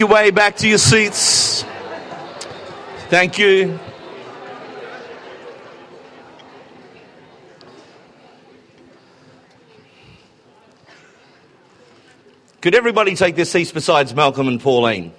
Your way back to your seats. Thank you. Could everybody take their seats besides Malcolm and Pauline?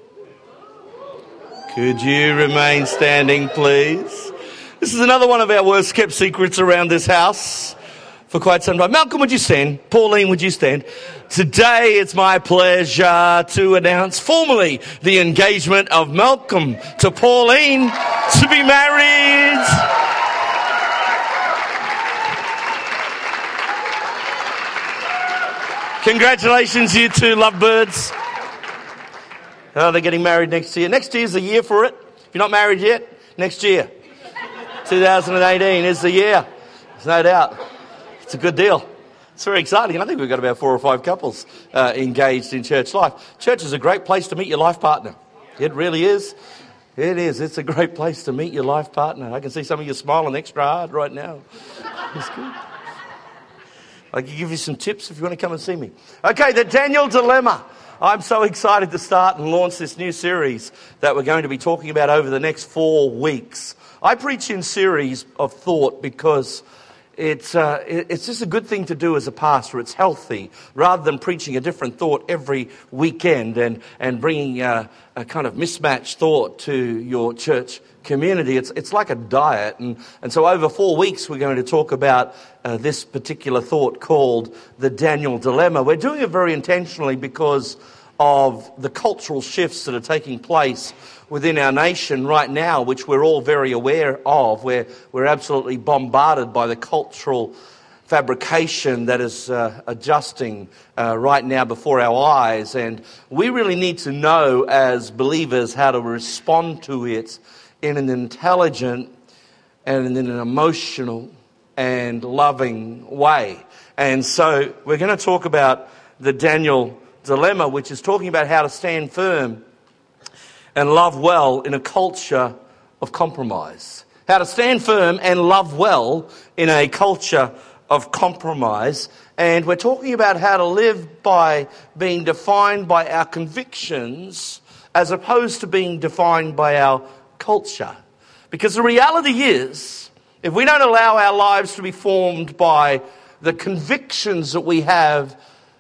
Could you remain standing, please? This is another one of our worst kept secrets around this house for quite some time. Malcolm, would you stand? Pauline, would you stand? Today, it's my pleasure to announce formally the engagement of Malcolm to Pauline to be married. Congratulations, you two lovebirds. Oh, they're getting married next year. Next year's the year for it. If you're not married yet, next year. 2018 is the year. There's no doubt. It's a good deal. It's very exciting. I think we've got about 4 or 5 couples engaged in church life. Church is a great place to meet your life partner. It really is. It is. It's a great place to meet your life partner. I can see some of you smiling extra hard right now. It's good. I can give you some tips if you want to come and see me. Okay, the Daniel Dilemma. I'm so excited to start and launch this new series that we're going to be talking about over the next 4 weeks. I preach in series of thought because it's just a good thing to do as a pastor. It's healthy, rather than preaching a different thought every weekend and bringing a kind of mismatched thought to your church community. It's like a diet. And so over 4 weeks, we're going to talk about this particular thought called the Daniel Dilemma. We're doing it very intentionally because of the cultural shifts that are taking place within our nation right now, which we're all very aware of. We're absolutely bombarded by the cultural fabrication that is adjusting right now before our eyes. And we really need to know as believers how to respond to it in an intelligent and in an emotional and loving way. And so we're going to talk about the Daniel Dilemma, which is talking about how to stand firm and love well in a culture of compromise. How to stand firm and love well in a culture of compromise. And we're talking about how to live by being defined by our convictions as opposed to being defined by our culture. Because the reality is, if we don't allow our lives to be formed by the convictions that we have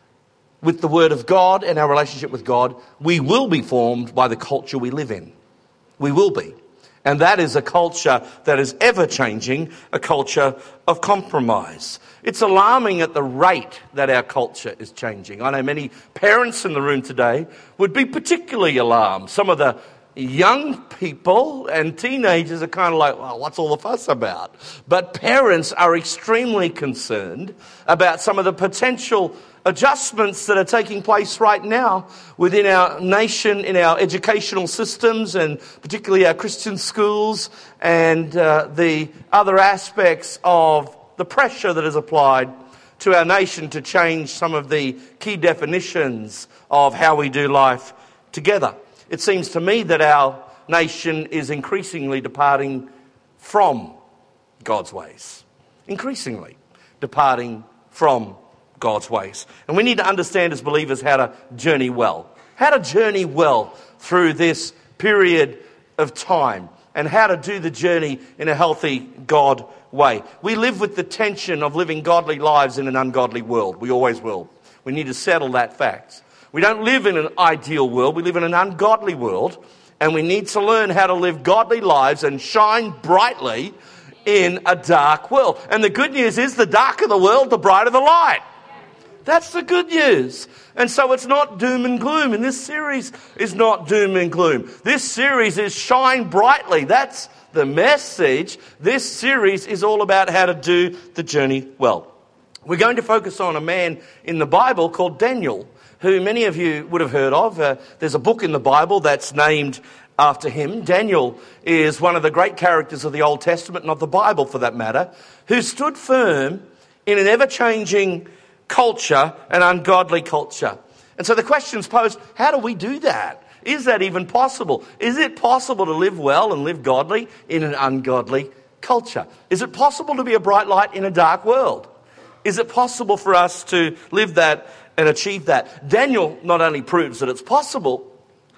with the Word of God and our relationship with God, we will be formed by the culture we live in. We will be. And that is a culture that is ever changing, a culture of compromise. It's alarming at the rate that our culture is changing. I know many parents in the room today would be particularly alarmed. Some of the young people and teenagers are kind of like, well, what's all the fuss about? But parents are extremely concerned about some of the potential adjustments that are taking place right now within our nation, in our educational systems, and particularly our Christian schools, and the other aspects of the pressure that is applied to our nation to change some of the key definitions of how we do life together. It seems to me that our nation is increasingly departing from God's ways. Increasingly departing from God's ways. And we need to understand as believers how to journey well. How to journey well through this period of time. And how to do the journey in a healthy God way. We live with the tension of living godly lives in an ungodly world. We always will. We need to settle that fact. We don't live in an ideal world. We live in an ungodly world. And we need to learn how to live godly lives and shine brightly in a dark world. And the good news is, the darker the world, the brighter the light. That's the good news. And so it's not doom and gloom. And this series is not doom and gloom. This series is shine brightly. That's the message. This series is all about how to do the journey well. We're going to focus on a man in the Bible called Daniel, who many of you would have heard of. There's a book in the Bible that's named after him. Daniel is one of the great characters of the Old Testament, not the Bible for that matter, who stood firm in an ever-changing culture, an ungodly culture. And so the question's posed, how do we do that? Is that even possible? Is it possible to live well and live godly in an ungodly culture? Is it possible to be a bright light in a dark world? Is it possible for us to live that and achieve that? Daniel not only proves that it's possible,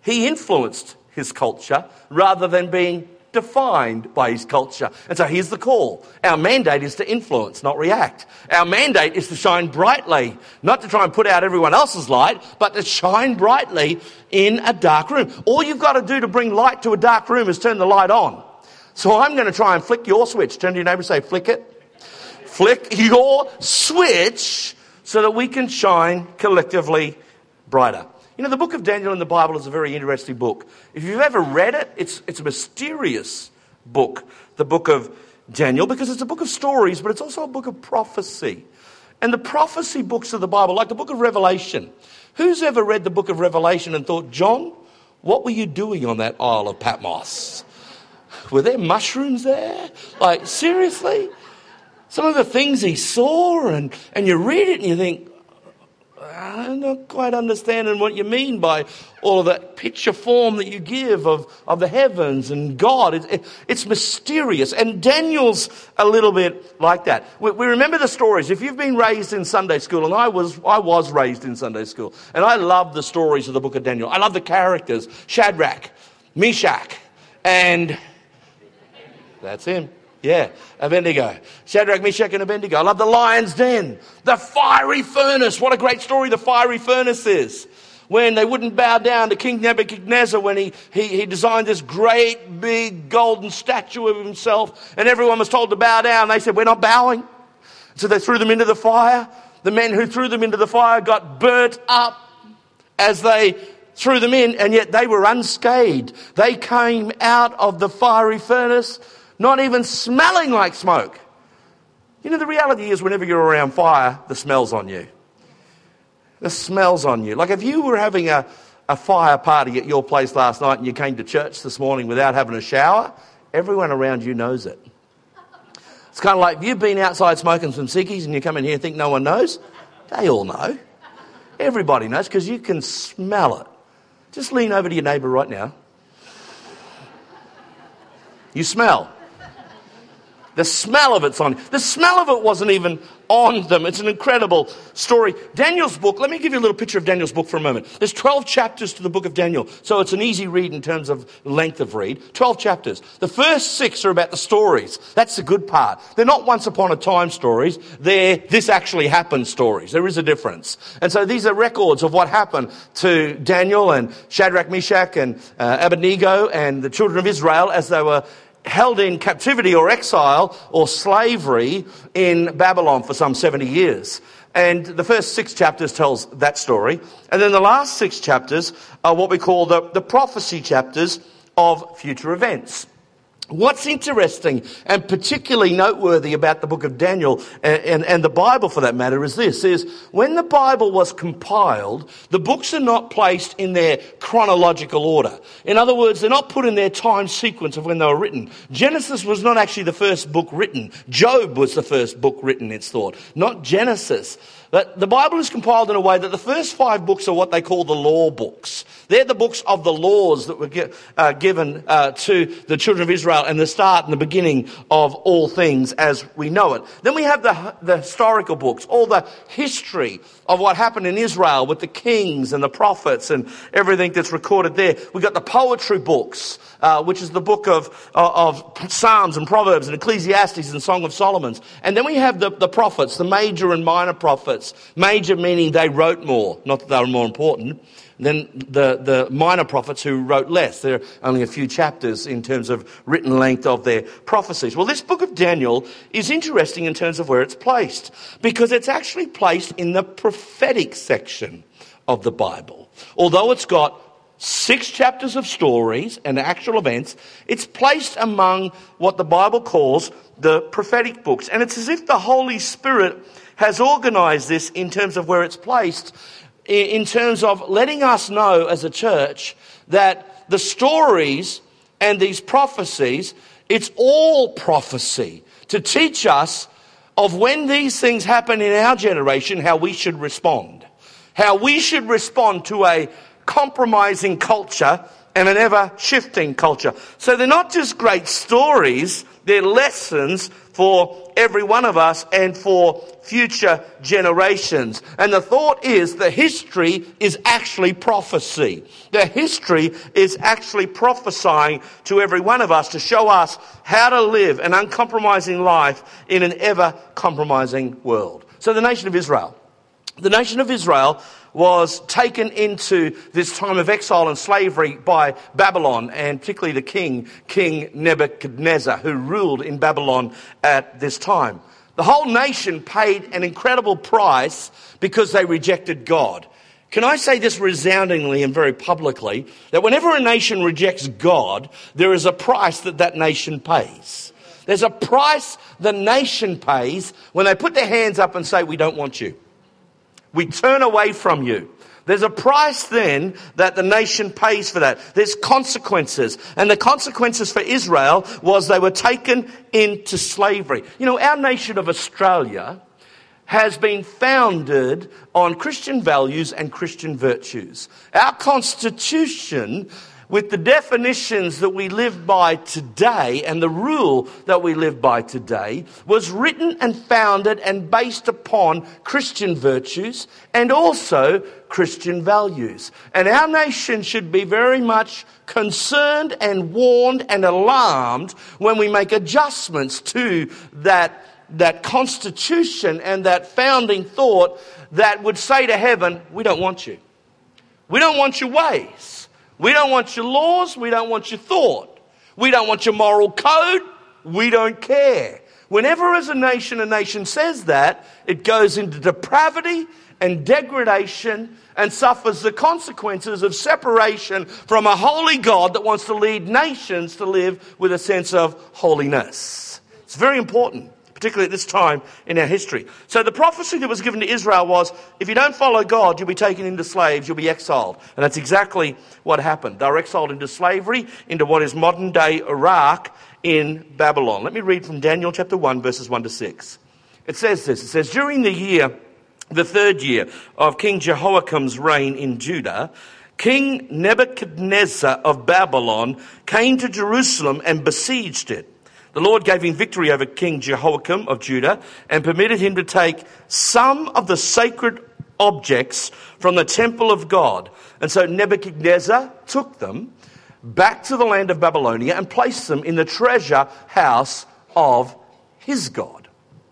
He influenced his culture rather than being defined by his culture. And so here's the call. Our mandate is to influence, not react. Our mandate is to shine brightly, not to try and put out everyone else's light, but to shine brightly in a dark room. All you've got to do to bring light to a dark room is turn the light on. So I'm going to try and flick your switch. Turn to your neighbour and say, flick it. Flick your switch so that we can shine collectively brighter. You know, the book of Daniel in the Bible is a very interesting book. If you've ever read it, it's a mysterious book, the book of Daniel, because it's a book of stories, but it's also a book of prophecy. And the prophecy books of the Bible, like the book of Revelation. Who's ever read the book of Revelation and thought, John, what were you doing on that Isle of Patmos? Were there mushrooms there? Like, seriously? Some of the things he saw, and you read it and you think, I'm not quite understanding what you mean by all of that picture form that you give of the heavens and God. It's mysterious. And Daniel's a little bit like that. We remember the stories. If you've been raised in Sunday school, and I was raised in Sunday school, and I love the stories of the book of Daniel. I love the characters. Shadrach, Meshach, and that's him. Yeah, Abednego. Shadrach, Meshach, and Abednego. I love the lion's den. The fiery furnace. What a great story the fiery furnace is. When they wouldn't bow down to King Nebuchadnezzar when he designed this great big golden statue of himself, and everyone was told to bow down. They said, we're not bowing. So they threw them into the fire. The men who threw them into the fire got burnt up as they threw them in, and yet they were unscathed. They came out of the fiery furnace not even smelling like smoke. You know, the reality is whenever you're around fire, the smell's on you. The smell's on you. Like if you were having a fire party at your place last night and you came to church this morning without having a shower, everyone around you knows it. It's kind of like if you've been outside smoking some ciggies and you come in here and think no one knows, they all know. Everybody knows because you can smell it. Just lean over to your neighbour right now. You smell. The smell of it's on. The smell of it wasn't even on them. It's an incredible story. Daniel's book, let me give you a little picture of Daniel's book for a moment. There's 12 chapters to the book of Daniel, so it's an easy read in terms of length of read. 12 chapters. The first 6 are about the stories. That's the good part. They're not once upon a time stories. They're this actually happened stories. There is a difference. And so these are records of what happened to Daniel and Shadrach, Meshach and Abednego and the children of Israel as they were held in captivity or exile or slavery in Babylon for some 70 years. And the first 6 chapters tells that story. And then the last 6 chapters are what we call the prophecy chapters of future events. What's interesting and particularly noteworthy about the book of Daniel and the Bible for that matter is this, is when the Bible was compiled, the books are not placed in their chronological order. In other words, they're not put in their time sequence of when they were written. Genesis was not actually the first book written. Job was the first book written, it's thought, not Genesis. But the Bible is compiled in a way that the first 5 books are what they call the law books. They're the books of the laws that were given to the children of Israel and the start and the beginning of all things as we know it. Then we have the historical books, all the history of what happened in Israel with the kings and the prophets and everything that's recorded there. We've got the poetry books, which is the book of Psalms and Proverbs and Ecclesiastes and Song of Solomon. And then we have the prophets, the major and minor prophets. Major meaning they wrote more, not that they were more important than the minor prophets who wrote less. There are only a few chapters in terms of written length of their prophecies. Well, this book of Daniel is interesting in terms of where it's placed, because it's actually placed in the prophetic section of the Bible. Although it's got 6 chapters of stories and actual events, it's placed among what the Bible calls the prophetic books. And it's as if the Holy Spirit has organised this in terms of where it's placed, in terms of letting us know as a church that the stories and these prophecies, it's all prophecy to teach us of when these things happen in our generation, how we should respond. How we should respond to a compromising culture and an ever-shifting culture. So they're not just great stories, they're lessons for every one of us and for future generations. And the thought is the history is actually prophecy. The history is actually prophesying to every one of us to show us how to live an uncompromising life in an ever-compromising world. So the nation of Israel. The nation of Israel was taken into this time of exile and slavery by Babylon, and particularly the King Nebuchadnezzar, who ruled in Babylon at this time. The whole nation paid an incredible price because they rejected God. Can I say this resoundingly and very publicly, that whenever a nation rejects God, there is a price that nation pays. There's a price the nation pays when they put their hands up and say, we don't want you. We turn away from you. There's a price then that the nation pays for that. There's consequences. And the consequences for Israel was they were taken into slavery. You know, our nation of Australia has been founded on Christian values and Christian virtues. Our Constitution, with the definitions that we live by today and the rule that we live by today, was written and founded and based upon Christian virtues and also Christian values. And our nation should be very much concerned and warned and alarmed when we make adjustments to that constitution and that founding thought that would say to heaven, we don't want you. We don't want your ways. We don't want your laws. We don't want your thought. We don't want your moral code. We don't care. Whenever as a nation says that, it goes into depravity and degradation and suffers the consequences of separation from a holy God that wants to lead nations to live with a sense of holiness. It's very important, particularly at this time in our history. So the prophecy that was given to Israel was, if you don't follow God, you'll be taken into slaves, you'll be exiled. And that's exactly what happened. They were exiled into slavery, into what is modern-day Iraq in Babylon. Let me read from Daniel chapter 1, verses 1 to 6. It says this, it says, during the third year of King Jehoiakim's reign in Judah, King Nebuchadnezzar of Babylon came to Jerusalem and besieged it. The Lord gave him victory over King Jehoiakim of Judah and permitted him to take some of the sacred objects from the temple of God. And so Nebuchadnezzar took them back to the land of Babylonia and placed them in the treasure house of his God.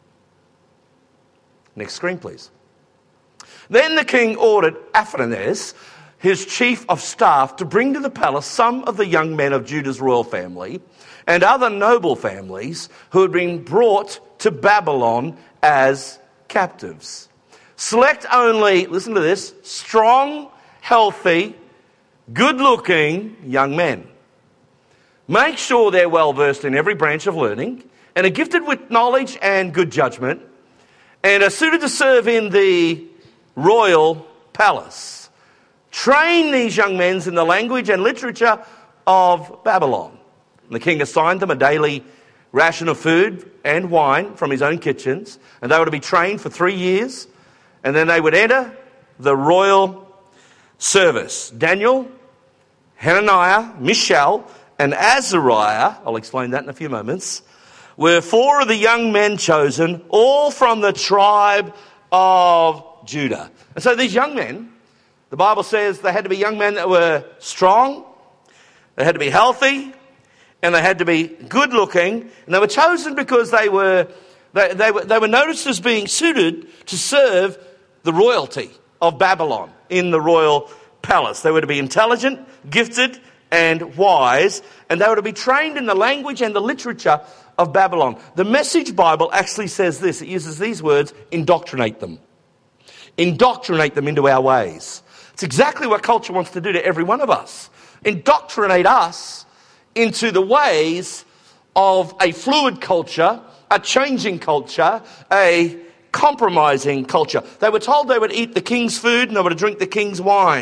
Next screen, please. Then the king ordered Athanas, his chief of staff, to bring to the palace some of the young men of Judah's royal family and other noble families who had been brought to Babylon as captives. Select only, listen to this, strong, healthy, good-looking young men. Make sure they're well-versed in every branch of learning and are gifted with knowledge and good judgment and are suited to serve in the royal palace. Train these young men in the language and literature of Babylon. And the king assigned them a daily ration of food and wine from his own kitchens, and they were to be trained for 3 years, and then they would enter the royal service. Daniel, Hananiah, Mishael, and Azariah, I'll explain that in a few moments, were 4 of the young men chosen, all from the tribe of Judah. And so these young men, the Bible says they had to be young men that were strong, they had to be healthy, and they had to be good looking, and they were chosen because they were noticed as being suited to serve the royalty of Babylon in the royal palace. They were to be intelligent, gifted, and wise, and they were to be trained in the language and the literature of Babylon. The Message Bible actually says this. It uses these words, indoctrinate them. Indoctrinate them into our ways. It's exactly what culture wants to do to every one of us. Indoctrinate us into the ways of a fluid culture, a changing culture, a compromising culture. They were told they would eat the king's food and they were to drink the king's wine.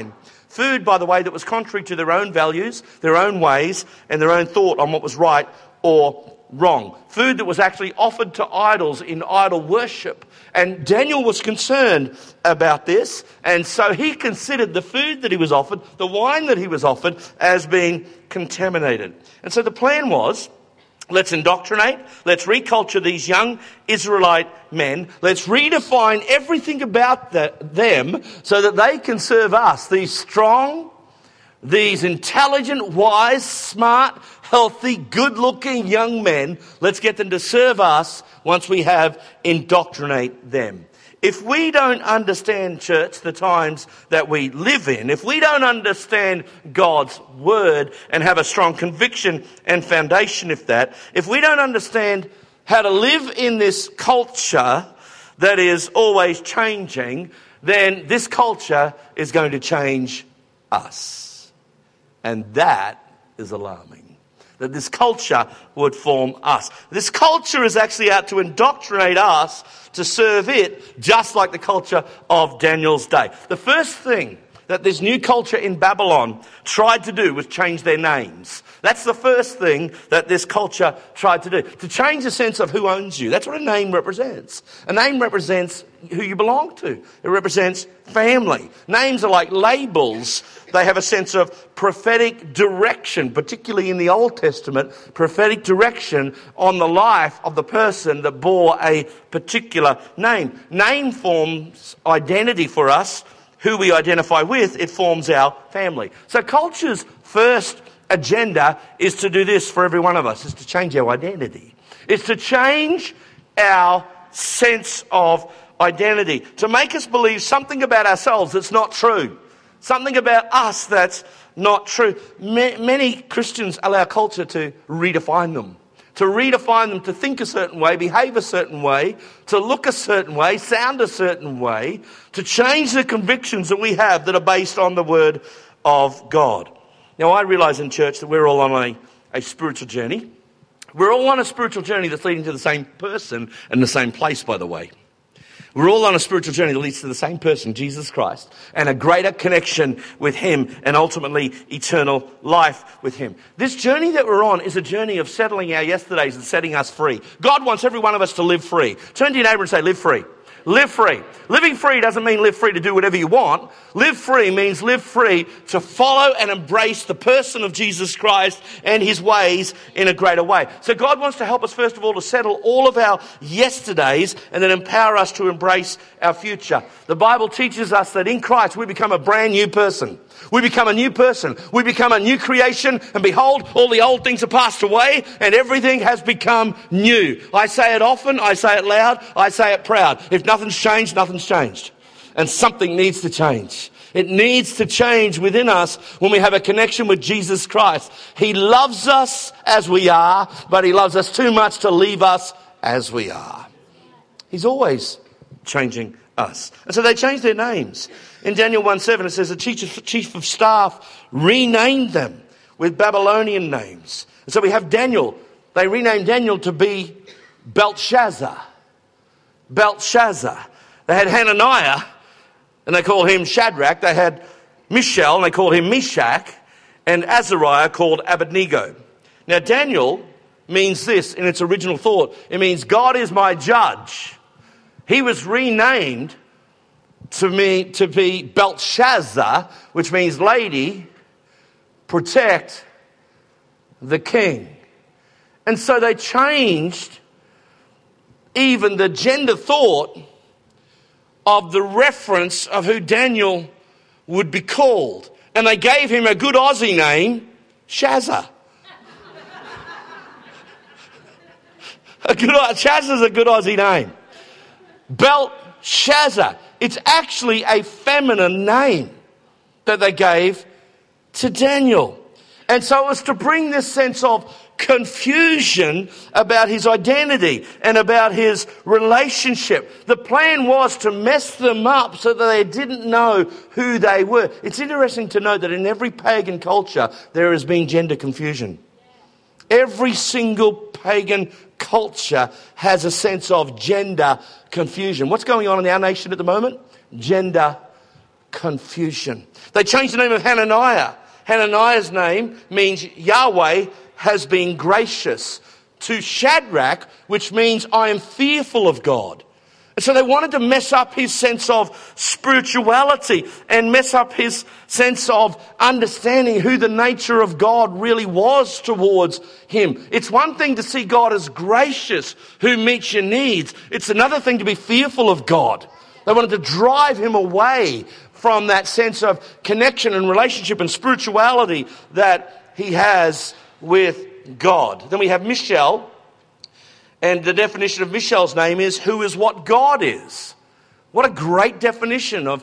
Food, by the way, that was contrary to their own values, their own ways, and their own thought on what was right or wrong. Food that was actually offered to idols in idol worship. And Daniel was concerned about this, and so he considered the food that he was offered, the wine that he was offered, as being contaminated. And so the plan was, let's indoctrinate, let's reculture these young Israelite men, let's redefine everything about them so that they can serve us, these strong, these intelligent, wise, smart, healthy, good-looking young men. Let's get them to serve us once we have indoctrinate them. If we don't understand, church, the times that we live in, if we don't understand God's word and have a strong conviction and foundation of that, if we don't understand how to live in this culture that is always changing, then this culture is going to change us. And that is alarming, that this culture would form us. This culture is actually out to indoctrinate us to serve it, just like the culture of Daniel's day. The first thing that this new culture in Babylon tried to do was change their names. That's the first thing that this culture tried to do. To change the sense of who owns you. That's what a name represents. A name represents who you belong to. It represents family. Names are like labels. They have a sense of prophetic direction, particularly in the Old Testament, prophetic direction on the life of the person that bore a particular name. Name forms identity for us, who we identify with. It forms our family. So culture's first agenda is to do this for every one of us, is to change our identity. It's to change our sense of identity, to make us believe something about ourselves that's not true, something about us that's not true. Many Christians allow culture to redefine them, to think a certain way, behave a certain way, to look a certain way, sound a certain way, to change the convictions that we have that are based on the Word of God. Now, I realise in church that we're all on a spiritual journey. We're all on a spiritual journey that's leading to the same person and the same place, by the way. We're all on a spiritual journey that leads to the same person, Jesus Christ, and a greater connection with Him and ultimately eternal life with Him. This journey that we're on is a journey of settling our yesterdays and setting us free. God wants every one of us to live free. Turn to your neighbour and say, live free. Live free. Living free doesn't mean live free to do whatever you want. Live free means live free to follow and embrace the person of Jesus Christ and His ways in a greater way. So God wants to help us, first of all, to settle all of our yesterdays and then empower us to embrace our future. The Bible teaches us that in Christ we become a brand new person. We become a new person. We become a new creation, and behold, all the old things have passed away and everything has become new. I say it often, I say it loud, I say it proud. If nothing's changed, nothing's changed. And something needs to change. It needs to change within us when we have a connection with Jesus Christ. He loves us as we are, but He loves us too much to leave us as we are. He's always changing us. And so they changed their names. In Daniel 1:7 it says the chief of staff renamed them with Babylonian names. And so we have Daniel. They renamed Daniel to be Belshazzar. Belshazzar. They had Hananiah, and they called him Shadrach. They had Mishael, and they called him Meshach, and Azariah called Abednego. Now Daniel means this in its original thought. It means God is my judge. He was renamed to be Belshazzar, which means lady, protect the king. And so they changed even the gender thought of the reference of who Daniel would be called. And they gave him a good Aussie name, Shazza. Shazza's a good Aussie name. Belshazzar. It's actually a feminine name that they gave to Daniel. And so it was to bring this sense of confusion about his identity and about his relationship. The plan was to mess them up so that they didn't know who they were. It's interesting to note that in every pagan culture there has been gender confusion. Every single pagan culture has a sense of gender confusion. What's going on in our nation at the moment? Gender confusion. They changed the name of Hananiah. Hananiah's name means Yahweh has been gracious, to Shadrach, which means I am fearful of God. And so they wanted to mess up his sense of spirituality and mess up his sense of understanding who the nature of God really was towards him. It's one thing to see God as gracious, who meets your needs. It's another thing to be fearful of God. They wanted to drive him away from that sense of connection and relationship and spirituality that he has with God. Then we have Mishael, and the definition of Mishael's name is who is what God is. What a great definition of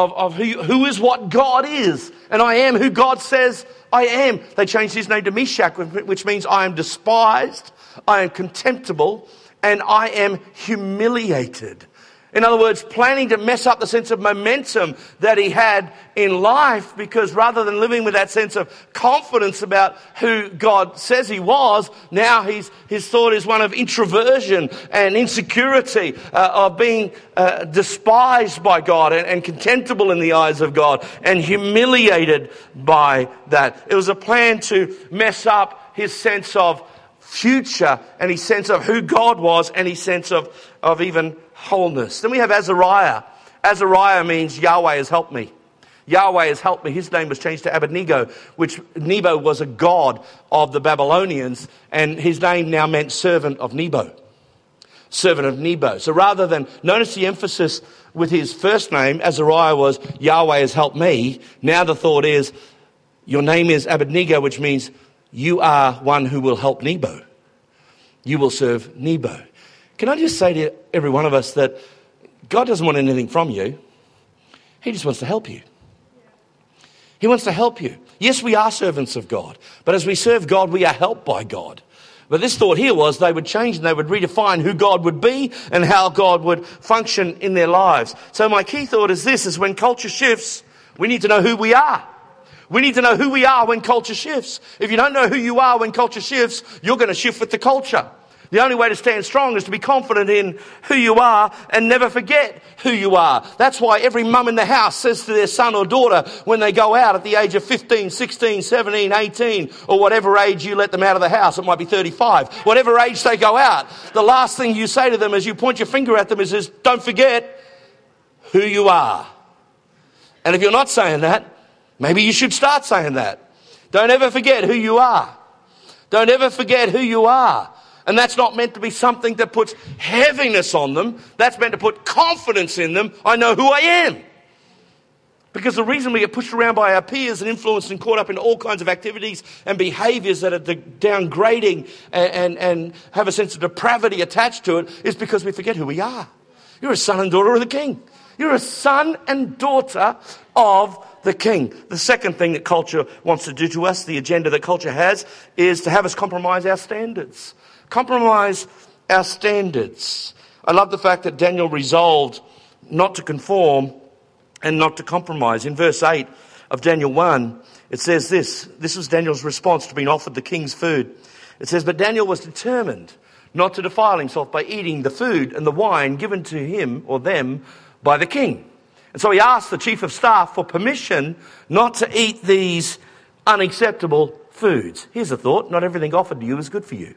who is what God is. And I am who God says I am. They changed his name to Meshach, which means I am despised, I am contemptible, and I am humiliated. In other words, planning to mess up the sense of momentum that he had in life, because rather than living with that sense of confidence about who God says he was, now his thought is one of introversion and insecurity, of being despised by God and contemptible in the eyes of God and humiliated by that. It was a plan to mess up his sense of future and his sense of who God was and his sense of even wholeness. Then we have Azariah. Azariah means Yahweh has helped me. Yahweh has helped me. His name was changed to Abednego, which Nebo was a god of the Babylonians, and his name now meant servant of Nebo. Servant of Nebo. So rather than, notice the emphasis with his first name, Azariah was Yahweh has helped me. Now the thought is, your name is Abednego, which means you are one who will help Nebo. You will serve Nebo. Can I just say to every one of us that God doesn't want anything from you. He just wants to help you. He wants to help you. Yes, we are servants of God, but as we serve God, we are helped by God. But this thought here was they would change and they would redefine who God would be and how God would function in their lives. So my key thought is this, is when culture shifts, we need to know who we are. We need to know who we are when culture shifts. If you don't know who you are when culture shifts, you're going to shift with the culture. The only way to stand strong is to be confident in who you are and never forget who you are. That's why every mum in the house says to their son or daughter when they go out at the age of 15, 16, 17, 18, or whatever age you let them out of the house, it might be 35, whatever age they go out, the last thing you say to them as you point your finger at them is don't forget who you are. And if you're not saying that, maybe you should start saying that. Don't ever forget who you are. Don't ever forget who you are. And that's not meant to be something that puts heaviness on them. That's meant to put confidence in them. I know who I am. Because the reason we get pushed around by our peers and influenced and caught up in all kinds of activities and behaviours that are downgrading and have a sense of depravity attached to it is because we forget who we are. You're a son and daughter of the King. You're a son and daughter of the King. The second thing that culture wants to do to us, the agenda that culture has, is to have us compromise our standards. Compromise our standards. I love the fact that Daniel resolved not to conform and not to compromise. In verse 8 of Daniel 1, it says this. This was Daniel's response to being offered the king's food. It says, but Daniel was determined not to defile himself by eating the food and the wine given to him or them by the king. And so he asked the chief of staff for permission not to eat these unacceptable foods. Here's the thought. Not everything offered to you is good for you.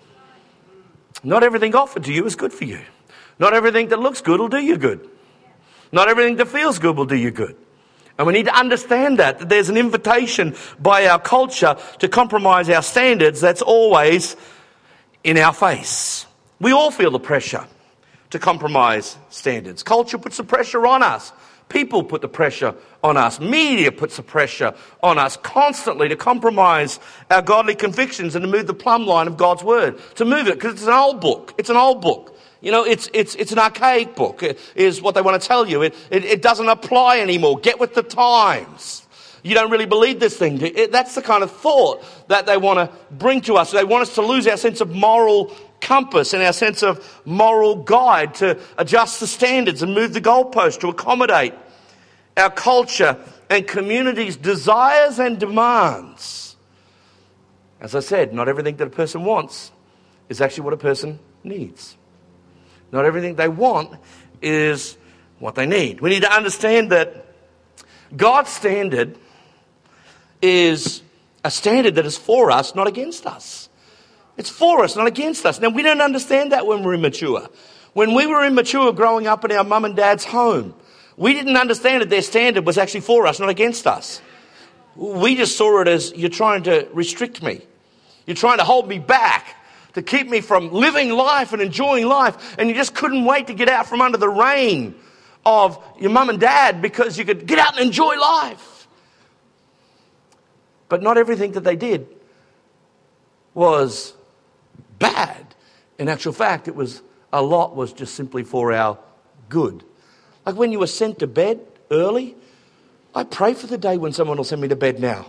Not everything offered to you is good for you. Not everything that looks good will do you good. Not everything that feels good will do you good. And we need to understand that there's an invitation by our culture to compromise our standards that's always in our face. We all feel the pressure to compromise standards. Culture puts the pressure on us. People put the pressure on us. Media puts the pressure on us constantly to compromise our godly convictions and to move the plumb line of God's word. To move it, because it's an old book. It's an old book. You know, it's an archaic book, is what they want to tell you. It doesn't apply anymore. Get with the times. You don't really believe this thing. That's the kind of thought that they want to bring to us. They want us to lose our sense of moral compass and our sense of moral guide, to adjust the standards and move the goalpost to accommodate our culture and community's desires and demands. As I said, not everything that a person wants is actually what a person needs. Not everything they want is what they need. We need to understand that God's standard is a standard that is for us, not against us. It's for us, not against us. Now, we don't understand that when we're immature. When we were immature growing up in our mum and dad's home, we didn't understand that their standard was actually for us, not against us. We just saw it as, you're trying to restrict me. You're trying to hold me back, to keep me from living life and enjoying life. And you just couldn't wait to get out from under the reign of your mum and dad because you could get out and enjoy life. But not everything that they did was bad. In actual fact, a lot was just simply for our good. Like when you were sent to bed early, I pray for the day when someone will send me to bed now.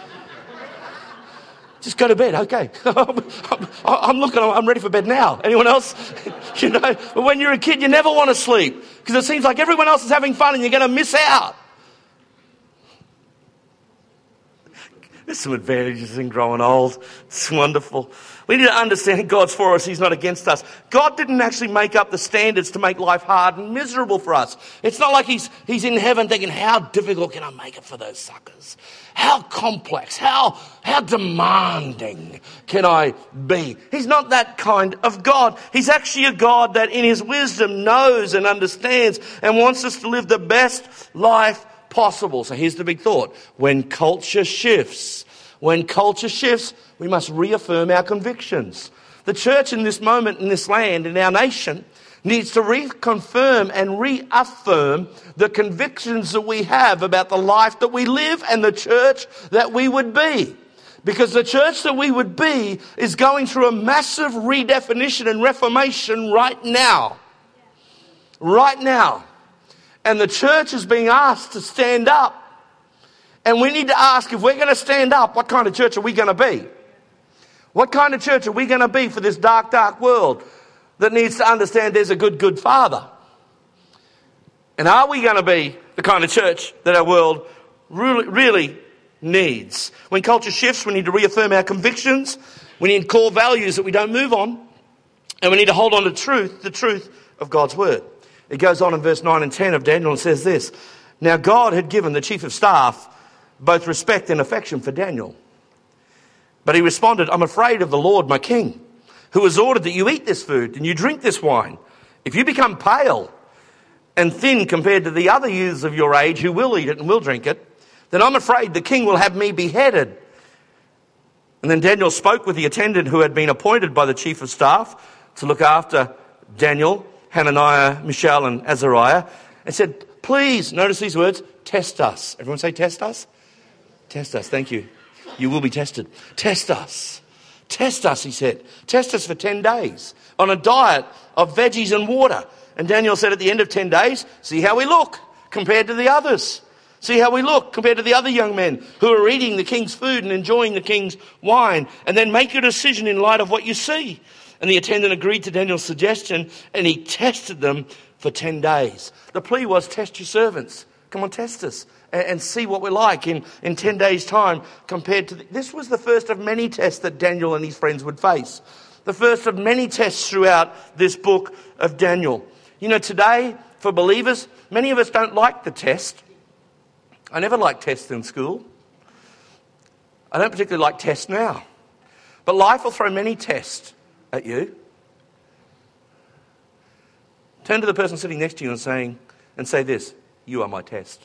Just go to bed, okay. I'm ready for bed now. Anyone else? But when you're a kid, you never want to sleep because it seems like everyone else is having fun and you're going to miss out. There's some advantages in growing old. It's wonderful. We need to understand God's for us. He's not against us. God didn't actually make up the standards to make life hard and miserable for us. It's not like he's in heaven thinking, how difficult can I make it for those suckers? How complex, how demanding can I be? He's not that kind of God. He's actually a God that in his wisdom knows and understands and wants us to live the best life possible. So here's the big thought. When culture shifts, we must reaffirm our convictions. The church in this moment, in this land, in our nation, needs to reconfirm and reaffirm the convictions that we have about the life that we live and the church that we would be. Because the church that we would be is going through a massive redefinition and reformation right now. Right now. And the church is being asked to stand up. And we need to ask, if we're going to stand up, what kind of church are we going to be? What kind of church are we going to be for this dark, dark world that needs to understand there's a good, good Father? And are we going to be the kind of church that our world really needs? When culture shifts, we need to reaffirm our convictions. We need core values that we don't move on. And we need to hold on to the truth of God's word. It goes on in verse 9 and 10 of Daniel and says this. Now God had given the chief of staff both respect and affection for Daniel. But he responded, I'm afraid of the Lord, my king, who has ordered that you eat this food and you drink this wine. If you become pale and thin compared to the other youths of your age who will eat it and will drink it, then I'm afraid the king will have me beheaded. And then Daniel spoke with the attendant who had been appointed by the chief of staff to look after Daniel, Hananiah, Mishael, and Azariah, and said, please, notice these words, test us. Everyone say test us? Test us, thank you. You will be tested. Test us. Test us, he said. Test us for 10 days on a diet of veggies and water. And Daniel said at the end of 10 days, see how we look compared to the others. See how we look compared to the other young men who are eating the king's food and enjoying the king's wine. And then make your decision in light of what you see. And the attendant agreed to Daniel's suggestion and he tested them for 10 days. The plea was, test your servants. Come on, test us and see what we're like in 10 days' time compared to... This was the first of many tests that Daniel and his friends would face. The first of many tests throughout this book of Daniel. You know, today, for believers, many of us don't like the test. I never liked tests in school. I don't particularly like tests now. But life will throw many tests at you. Turn to the person sitting next to you and say this, you are my test.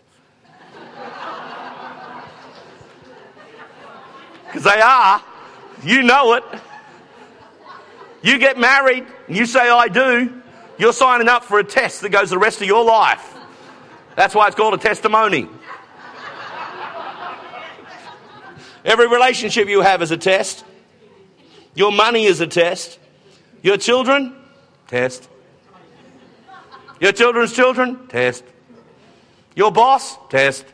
Because they are. You know it. You get married and you say, I do. You're signing up for a test that goes the rest of your life. That's why it's called a testimony. Every relationship you have is a test. Your money is a test. Your children, test. Your children's children, test. Your boss, test.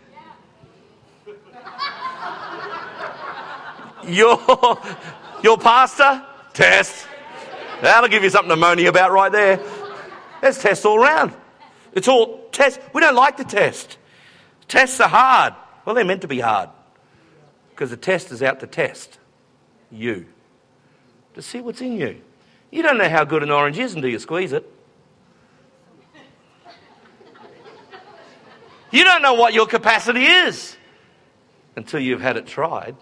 Your pastor, test. That'll give you something to moan about right there. There's tests all around. It's all tests. We don't like the test. Tests are hard. Well, they're meant to be hard. Because the test is out to test you. To see what's in you. You don't know how good an orange is until you squeeze it. You don't know what your capacity is until you've had it tried.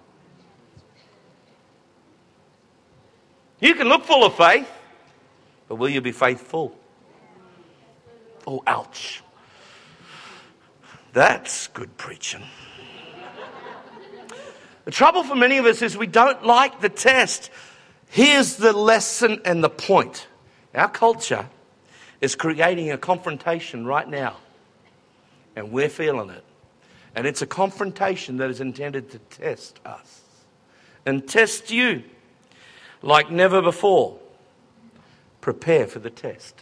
You can look full of faith, but will you be faithful? Oh, ouch. That's good preaching. The trouble for many of us is we don't like the test. Here's the lesson and the point. Our culture is creating a confrontation right now, and we're feeling it. And it's a confrontation that is intended to test us and test you like never before. Prepare for the test.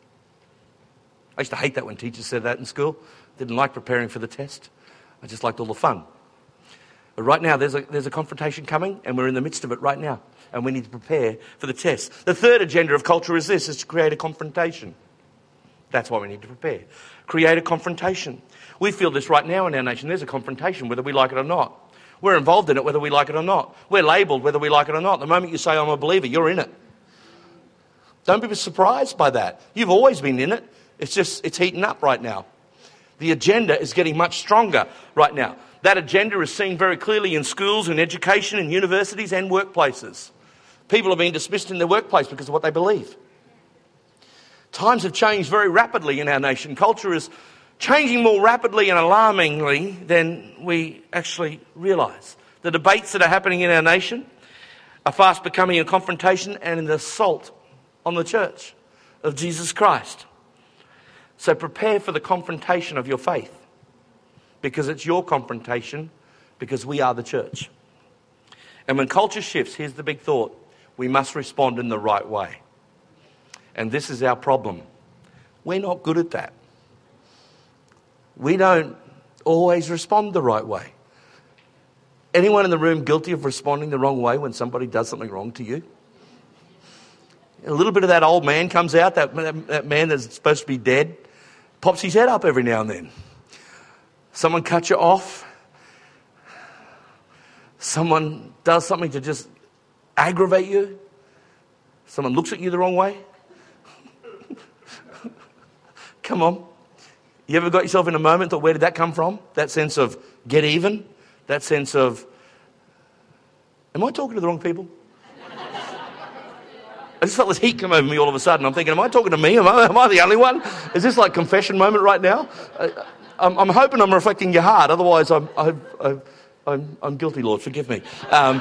I used to hate that when teachers said that in school. Didn't like preparing for the test. I just liked all the fun. But right now, there's a confrontation coming, and we're in the midst of it right now. And we need to prepare for the test. The third agenda of culture is this, is to create a confrontation. That's why we need to prepare. Create a confrontation. We feel this right now in our nation. There's a confrontation, whether we like it or not. We're involved in it, whether we like it or not. We're labelled, whether we like it or not. The moment you say, I'm a believer, you're in it. Don't be surprised by that. You've always been in it. It's heating up right now. The agenda is getting much stronger right now. That agenda is seen very clearly in schools, in education, in universities and workplaces. People are being dismissed in their workplace because of what they believe. Times have changed very rapidly in our nation. Culture is changing more rapidly and alarmingly than we actually realise. The debates that are happening in our nation are fast becoming a confrontation and an assault on the church of Jesus Christ. So prepare for the confrontation of your faith, because it's your confrontation, because we are the church. And when culture shifts, here's the big thought: we must respond in the right way. And this is our problem. We're not good at that. We don't always respond the right way. Anyone in the room guilty of responding the wrong way when somebody does something wrong to you? A little bit of that old man comes out, that man that's supposed to be dead, pops his head up every now and then. Someone cuts you off. Someone does something to just aggravate you. Someone looks at you the wrong way. Come on. You ever got yourself in a moment that where did that come from? That sense of get even? That sense of, am I talking to the wrong people? I just felt this heat come over me all of a sudden. I'm thinking, am I talking to me? Am I the only one? Is this like confession moment right now? I'm hoping I'm reflecting your heart. Otherwise, I'm guilty, Lord. Forgive me.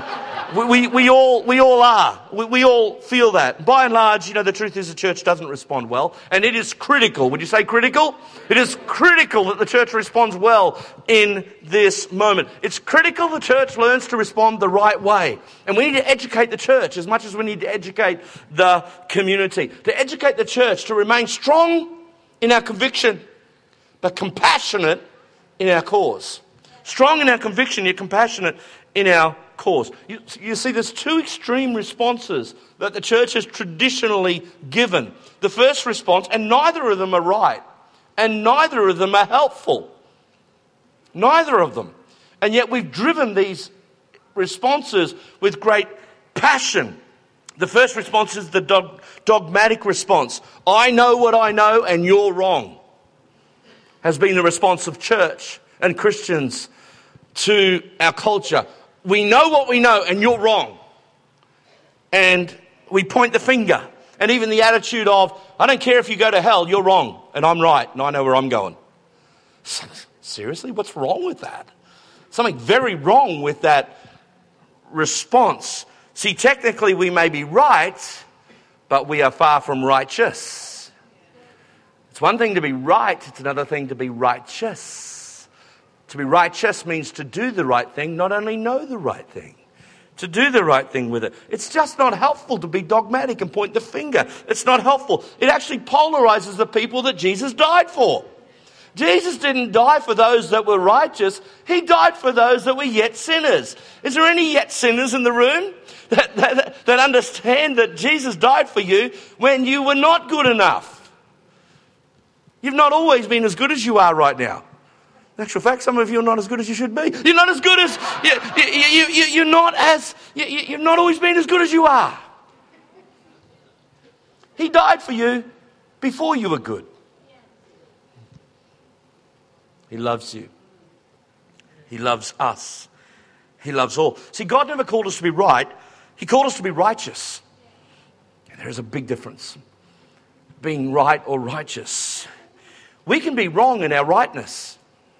We all are. We all feel that. By and large, the truth is the church doesn't respond well. And it is critical. Would you say critical? It is critical that the church responds well in this moment. It's critical the church learns to respond the right way. And we need to educate the church as much as we need to educate the community. To educate the church to remain strong in our conviction, but compassionate in our cause. Strong in our conviction, yet compassionate in our cause. You see, there's two extreme responses that the church has traditionally given. The first response, and neither of them are right, and neither of them are helpful. Neither of them. And yet we've driven these responses with great passion. The first response is the dogmatic response. I know what I know and you're wrong. Has been the response of church and Christians to our culture. We know what we know and you're wrong. And we point the finger. And even the attitude of, I don't care if you go to hell, you're wrong and I'm right and I know where I'm going. Seriously? What's wrong with that? Something very wrong with that response. See, technically we may be right, but we are far from righteous. It's one thing to be right, it's another thing to be righteous. To be righteous means to do the right thing, not only know the right thing. To do the right thing with it. It's just not helpful to be dogmatic and point the finger. It's not helpful. It actually polarizes the people that Jesus died for. Jesus didn't die for those that were righteous. He died for those that were yet sinners. Is there any yet sinners in the room that understand that Jesus died for you when you were not good enough? You've not always been as good as you are right now. In actual fact, some of you are not as good as you should be. You're not as good as you've not always been as good as you are. He died for you before you were good. He loves you. He loves us. He loves all. See, God never called us to be right. He called us to be righteous. And there is a big difference. Being right or righteous. We can be wrong in our rightness.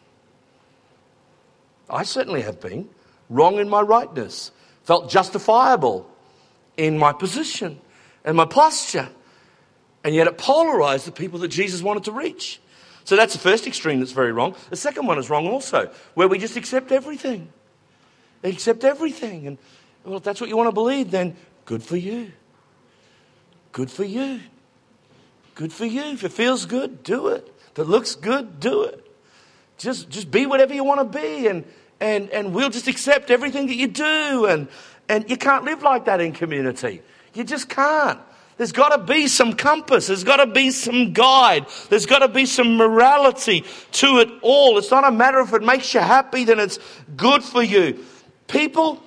I certainly have been wrong in my rightness. Felt justifiable in my position and my posture. And yet it polarized the people that Jesus wanted to reach. So that's the first extreme that's very wrong. The second one is wrong also, where we just accept everything. They accept everything. And, well, if that's what you want to believe, then good for you. Good for you. Good for you. If it feels good, do it. If it looks good, do it. Just be whatever you want to be, and we'll just accept everything that you do. And you can't live like that in community. You just can't. There's got to be some compass. There's got to be some guide. There's got to be some morality to it all. It's not a matter of if it makes you happy, then it's good for you. People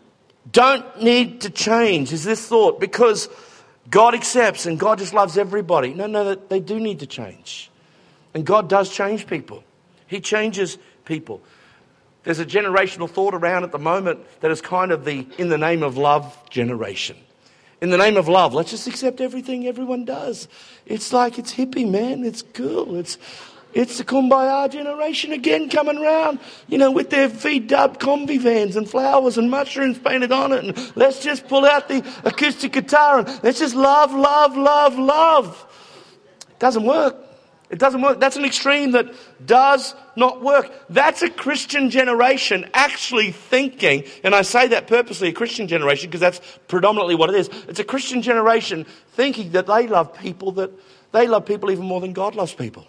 don't need to change, is this thought, because God accepts and God just loves everybody. No, they do need to change. And God does change people. He changes people. There's a generational thought around at the moment that is kind of the in the name of love generation. In the name of love, let's just accept everything everyone does. It's like it's hippie, man. It's cool. It's the Kumbaya generation again coming around, with their VW combi vans and flowers and mushrooms painted on it. And let's just pull out the acoustic guitar and let's just love, love, love, love. It doesn't work. It doesn't work. That's an extreme that does not work. That's a Christian generation actually thinking, and I say that purposely, a Christian generation, because that's predominantly what it is. It's a Christian generation thinking that they love people even more than God loves people.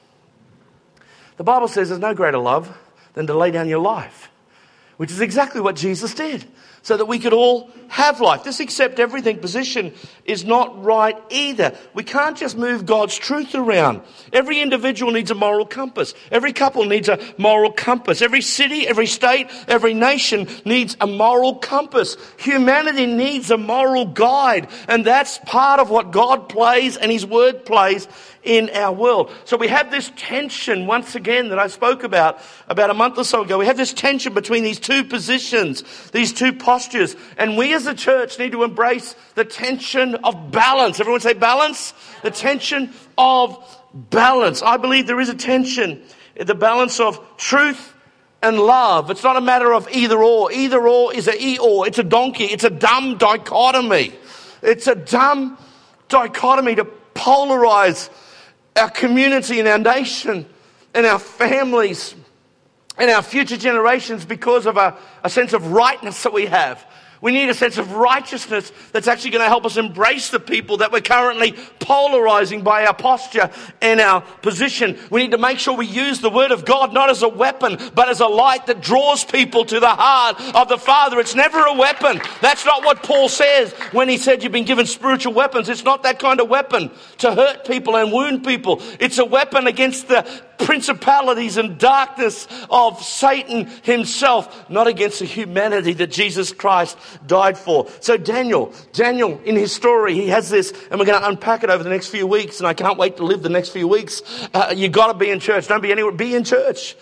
The Bible says there's no greater love than to lay down your life, which is exactly what Jesus did, so that we could all have life. This accept everything position is not right either. We can't just move God's truth around. Every individual needs a moral compass. Every couple needs a moral compass. Every city, every state, every nation needs a moral compass. Humanity needs a moral guide. And that's part of what God plays and His Word plays in our world. So we have this tension once again that I spoke about a month or so ago. We have this tension between these two positions, these two postures. And we as a church need to embrace the tension of balance. Everyone say balance? The tension of balance. I believe there is a tension in the balance of truth and love. It's not a matter of either or. Either or is a e-or. It's a donkey. It's a dumb dichotomy. It's a dumb dichotomy to polarize our community and our nation and our families and our future generations because of a sense of rightness that we have. We need a sense of righteousness that's actually going to help us embrace the people that we're currently polarizing by our posture and our position. We need to make sure we use the Word of God not as a weapon, but as a light that draws people to the heart of the Father. It's never a weapon. That's not what Paul says when he said you've been given spiritual weapons. It's not that kind of weapon to hurt people and wound people. It's a weapon against the principalities and darkness of Satan himself, not against the humanity that Jesus Christ died for. So Daniel in his story, he has this, and we're going to unpack it over the next few weeks, and I can't wait to live the next few weeks. You got to be in church. Don't be anywhere. Be in church.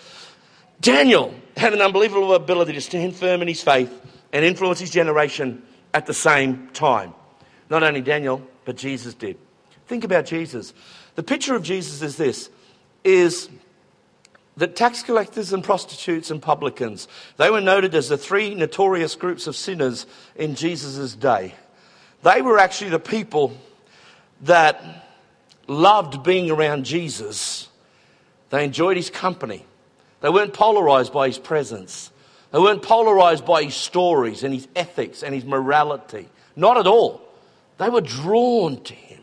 Daniel had an unbelievable ability to stand firm in his faith and influence his generation at the same time. Not only Daniel, but Jesus did. Think about Jesus. The picture of Jesus is this, is that tax collectors and prostitutes and publicans, they were noted as the three notorious groups of sinners in Jesus' day. They were actually the people that loved being around Jesus. They enjoyed his company. They weren't polarized by his presence. They weren't polarized by his stories and his ethics and his morality. Not at all. They were drawn to him.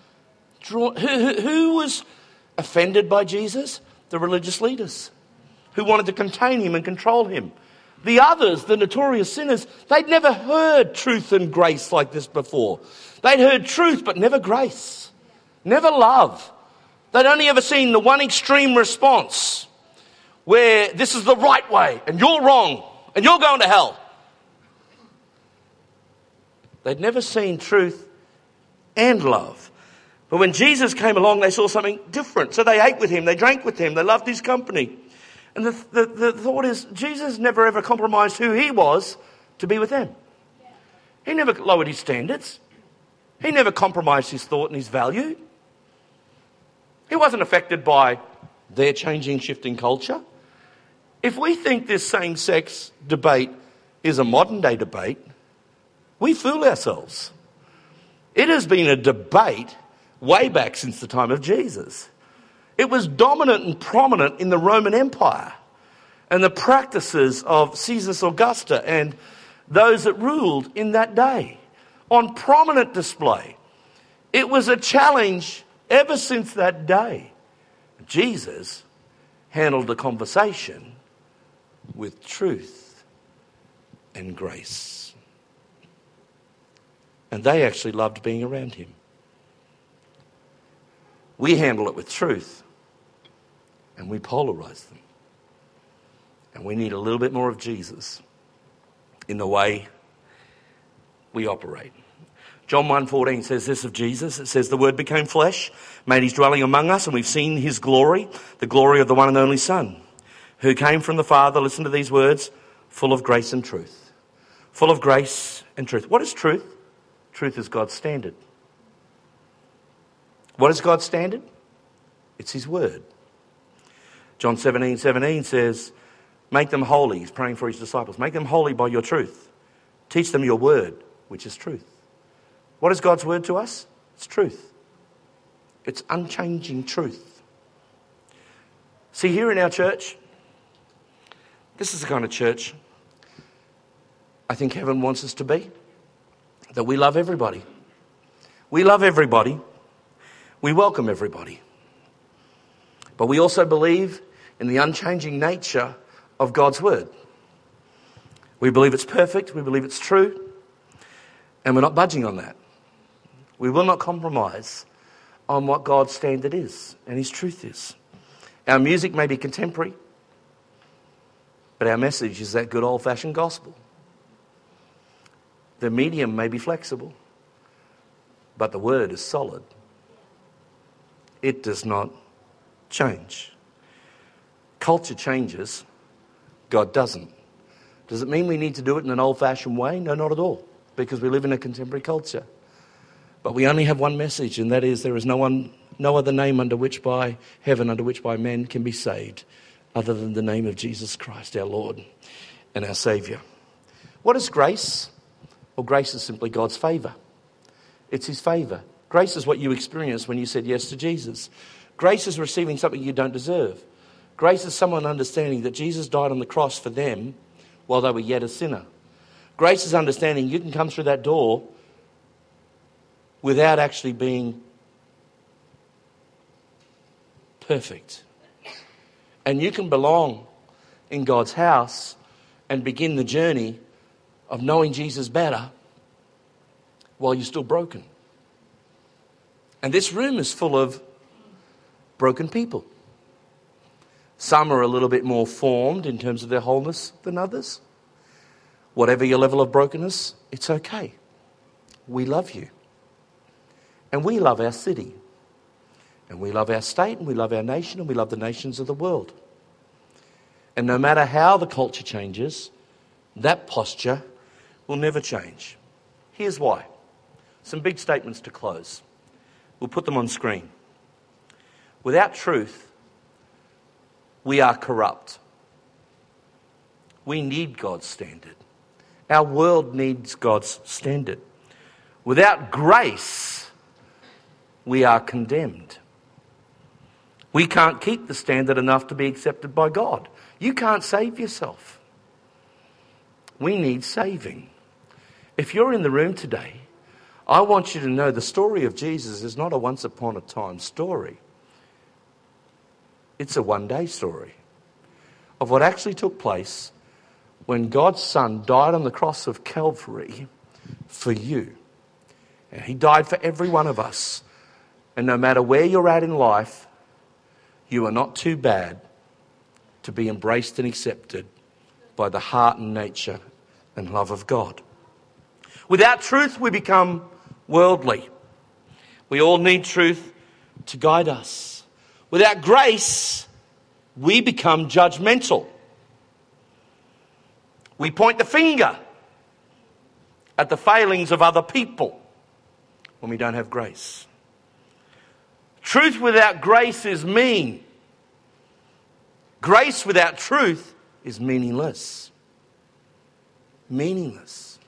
Who was offended by Jesus? The religious leaders who wanted to contain him and control him. The others, the notorious sinners, they'd never heard truth and grace like this before. They'd heard truth but never grace, never love. They'd only ever seen the one extreme response where this is the right way and you're wrong and you're going to hell. They'd never seen truth and love. But when Jesus came along, they saw something different. So they ate with him, they drank with him, they loved his company. And the thought is, Jesus never ever compromised who he was to be with them. He never lowered his standards. He never compromised his thought and his value. He wasn't affected by their changing, shifting culture. If we think this same-sex debate is a modern-day debate, we fool ourselves. It has been a debate way back since the time of Jesus. It was dominant and prominent in the Roman Empire and the practices of Caesar Augusta and those that ruled in that day on prominent display. It was a challenge ever since that day. Jesus handled the conversation with truth and grace. And they actually loved being around him. We handle it with truth and we polarize them. And we need a little bit more of Jesus in the way we operate. John 1:14 says this of Jesus. It says, the Word became flesh, made his dwelling among us, and we've seen his glory, the glory of the one and only Son, who came from the Father, listen to these words, full of grace and truth. Full of grace and truth. What is truth? Truth is God's standard. What is God's standard? It's his word. John 17:17 says, make them holy. He's praying for his disciples. Make them holy by your truth. Teach them your word, which is truth. What is God's word to us? It's truth. It's unchanging truth. See, here in our church, this is the kind of church I think heaven wants us to be. That we love everybody. We love everybody. We welcome everybody. But we also believe in the unchanging nature of God's word. We believe it's perfect. We believe it's true. And we're not budging on that. We will not compromise on what God's standard is and his truth is. Our music may be contemporary, but our message is that good old-fashioned gospel. The medium may be flexible, but the word is solid. It does not change. Culture changes, God doesn't. Does it mean we need to do it in an old-fashioned way? No, not at all, because we live in a contemporary culture. But we only have one message, and that is there is no other name under which by heaven, under which by men can be saved, other than the name of Jesus Christ, our Lord and our Saviour. What is grace? Well, grace is simply God's favour. It's his favour. Grace is what you experienced when you said yes to Jesus. Grace is receiving something you don't deserve. Grace is someone understanding that Jesus died on the cross for them while they were yet a sinner. Grace is understanding you can come through that door without actually being perfect. And you can belong in God's house and begin the journey of knowing Jesus better while you're still broken. And this room is full of broken people. Some are a little bit more formed in terms of their wholeness than others. Whatever your level of brokenness, it's okay. We love you. And we love our city. And we love our state, and we love our nation, and we love the nations of the world. And no matter how the culture changes, that posture will never change. Here's why. Some big statements to close. We'll put them on screen. Without truth, we are corrupt. We need God's standard. Our world needs God's standard. Without grace, we are condemned. We can't keep the standard enough to be accepted by God. You can't save yourself. We need saving. If you're in the room today, I want you to know the story of Jesus is not a once upon a time story. It's a one-day story of what actually took place when God's Son died on the cross of Calvary for you. And he died for every one of us. And no matter where you're at in life, you are not too bad to be embraced and accepted by the heart and nature and love of God. Without truth, we become worldly. We all need truth to guide us. Without grace, we become judgmental. We point the finger at the failings of other people when we don't have grace. Truth without grace is mean. Grace without truth is meaningless. Meaningless.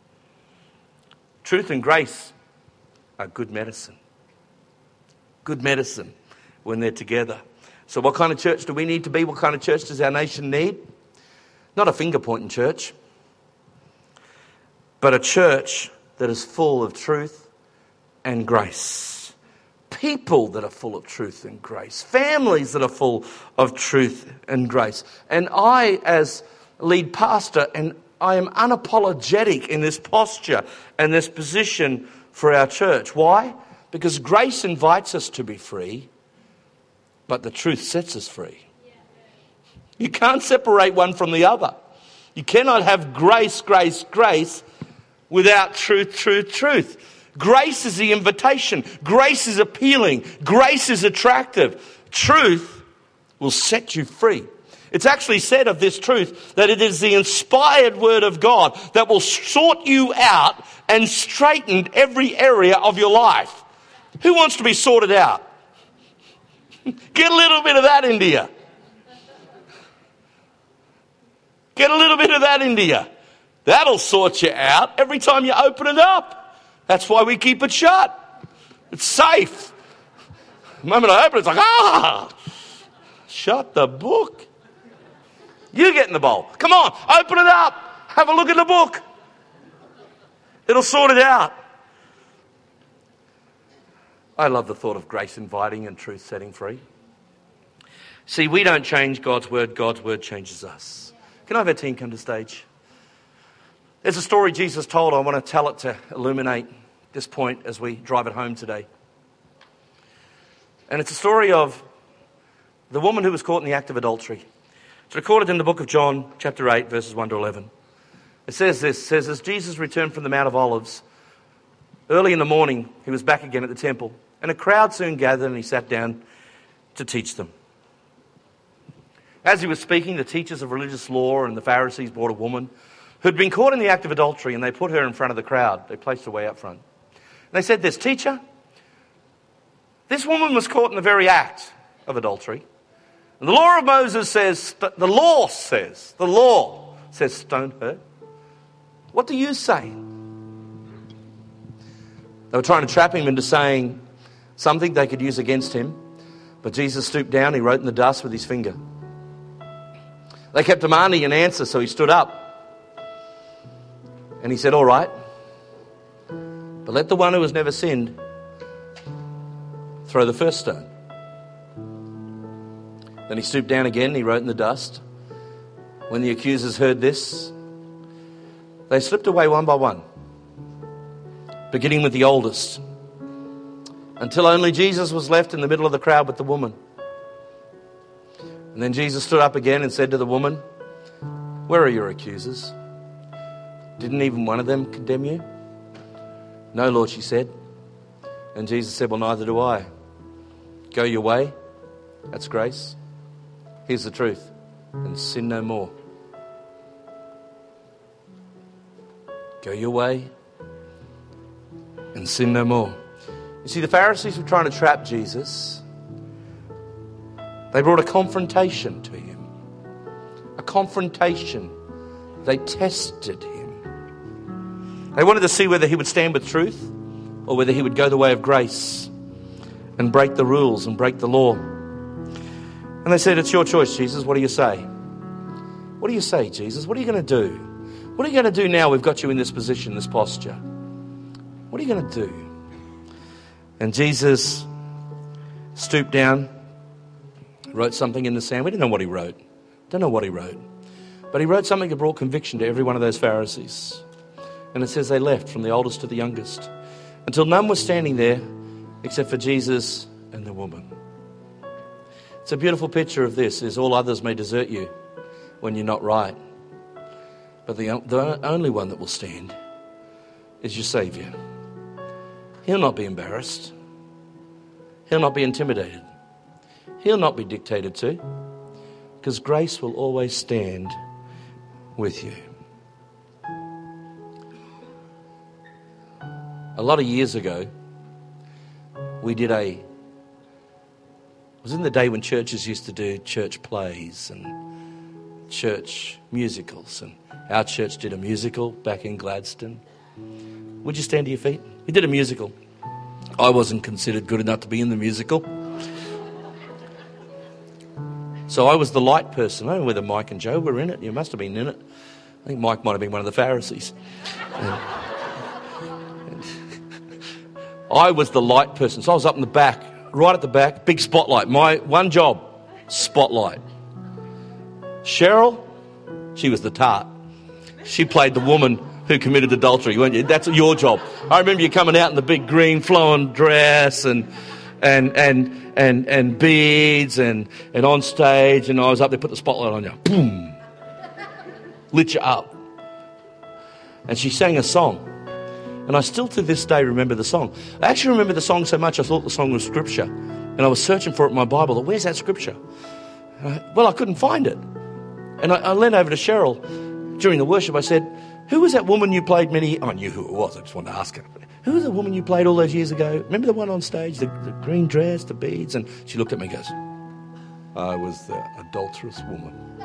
Truth and grace are good medicine. Good medicine when they're together. So what kind of church do we need to be? What kind of church does our nation need? Not a finger-pointing church, but a church that is full of truth and grace. People that are full of truth and grace. Families that are full of truth and grace. And I, as lead pastor, and I am unapologetic in this posture and this position for our church. Why? Because grace invites us to be free, but the truth sets us free. You can't separate one from the other. You cannot have grace, grace, grace without truth, truth, truth. Grace is the invitation. Grace is appealing. Grace is attractive. Truth will set you free. It's actually said of this truth that it is the inspired word of God that will sort you out and straighten every area of your life. Who wants to be sorted out? Get a little bit of that into you. Get a little bit of that into you. That'll sort you out every time you open it up. That's why we keep it shut. It's safe. The moment I open it, it's like, shut the book. You get in the bowl. Come on, open it up. Have a look at the book. It'll sort it out. I love the thought of grace inviting and truth setting free. See, we don't change God's word changes us. Can I have our team come to stage? There's a story Jesus told. I want to tell it to illuminate this point as we drive it home today. And it's a story of the woman who was caught in the act of adultery. It's recorded in the book of John, chapter 8, verses 1 to 11. It says this, as Jesus returned from the Mount of Olives, early in the morning, he was back again at the temple, and a crowd soon gathered, and he sat down to teach them. As he was speaking, the teachers of religious law and the Pharisees brought a woman who'd been caught in the act of adultery, and they put her in front of the crowd. They placed her way up front. And they said this, "Teacher, this woman was caught in the very act of adultery. And the law of Moses says, the law says stone her. What do you say?" They were trying to trap him into saying something they could use against him. But Jesus stooped down, he wrote in the dust with his finger. They kept demanding an answer, so he stood up. And he said, "All right, but let the one who has never sinned throw the first stone." Then he stooped down again, he wrote in the dust. When the accusers heard this, they slipped away one by one, beginning with the oldest, until only Jesus was left in the middle of the crowd with the woman. And then Jesus stood up again and said to the woman, "Where are your accusers? Didn't even one of them condemn you?" "No, Lord," she said. And Jesus said, "Well, neither do I. Go your way." That's grace. Here's the truth. And sin no more. Go your way and sin no more. You see, the Pharisees were trying to trap Jesus. They brought a confrontation to him. A confrontation. They tested him. They wanted to see whether he would stand with truth or whether he would go the way of grace and break the rules and break the law. And they said, "It's your choice, Jesus. What do you say?" "What do you say, Jesus? What are you going to do? What are you going to do now we've got you in this position, this posture? What are you going to do?" And Jesus stooped down, wrote something in the sand. We don't know what he wrote. Don't know what he wrote. But he wrote something that brought conviction to every one of those Pharisees. And it says they left from the oldest to the youngest, until none was standing there except for Jesus and the woman. It's a beautiful picture of this, is all others may desert you when you're not right. But the only one that will stand is your Saviour. He'll not be embarrassed. He'll not be intimidated. He'll not be dictated to. Because grace will always stand with you. A lot of years ago, it was in the day when churches used to do church plays and church musicals. And our church did a musical back in Gladstone. Would you stand to your feet? We did a musical. I wasn't considered good enough to be in the musical. So I was the light person. I don't know whether Mike and Joe were in it. You must have been in it. I think Mike might have been one of the Pharisees. I was the light person. So I was up in the back, right at the back, big spotlight. My one job, spotlight. Cheryl, she was the tart. She played the woman who committed adultery, weren't you? That's your job. I remember you coming out in the big green flowing dress and beads and on stage, and I was up there, put the spotlight on you. Boom. Lit you up. And she sang a song. And I still to this day remember the song. I actually remember the song so much I thought the song was scripture. And I was searching for it in my Bible. Where's that scripture? Well, I couldn't find it. And I leaned over to Cheryl during the worship. I said, who was that woman you played I knew who it was. I just wanted to ask her. Who was the woman you played all those years ago? Remember the one on stage, the green dress, the beads? And she looked at me and goes, I was the adulterous woman.